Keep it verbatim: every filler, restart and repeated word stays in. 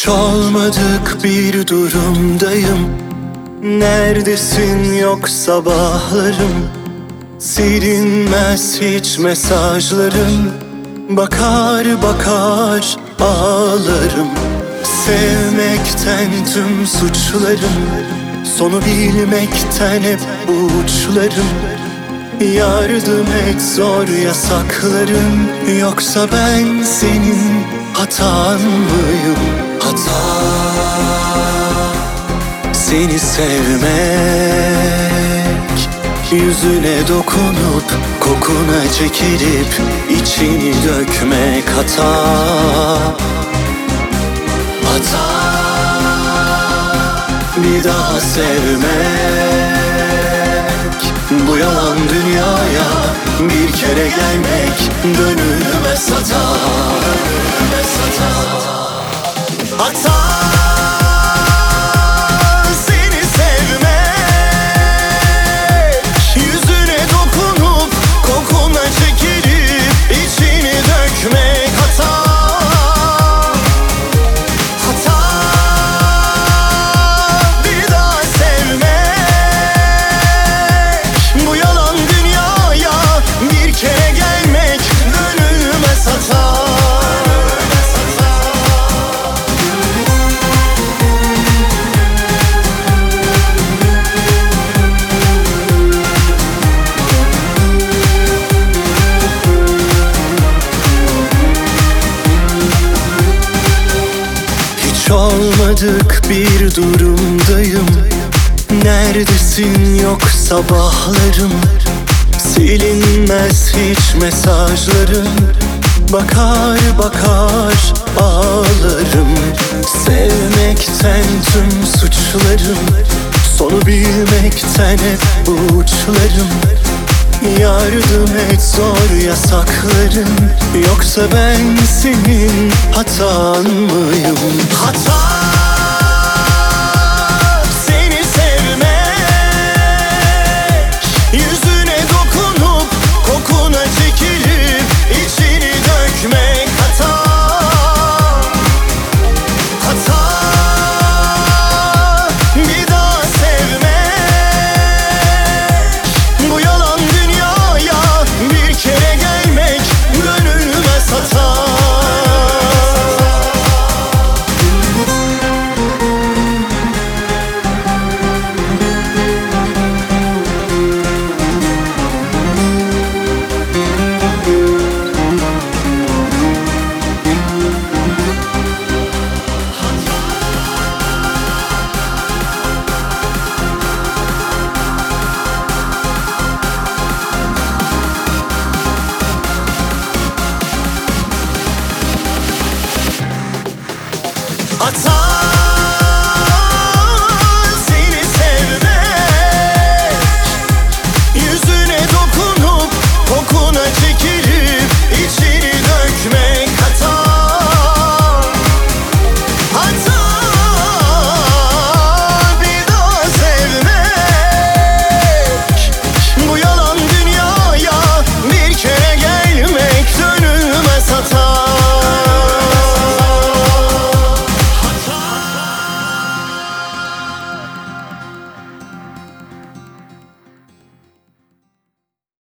Hiç olmadık bir durumdayım. Neredesin yok sabahlarım. Silinmez hiç mesajlarım. Bakar bakar ağlarım. Sevmekten tüm suçlarım, sonu bilmekten hep uçlarım. Yardım et zor yasaklarım, yoksa ben senin hatan mıyım? Hata seni sevmek, yüzüne dokunup kokuna çekilip içini dökmek hata. Hata bir daha sevmek, bu yalan dünyaya bir kere gelmek dönülmez hata. Hata seni sevmek, yüzüne dokunup kokuna çekilip içini dökmek hata. Hiç olmadık bir durumdayım. Neredesin yok sabahlarım. Silinmez hiç mesajlarım. Bakar bakar ağlarım. Sevmekten tüm suçlarım, sonu bilmekten hep uçlarım. Yardım et zor yasaklarım, yoksa ben senin hatan mıyım? Hata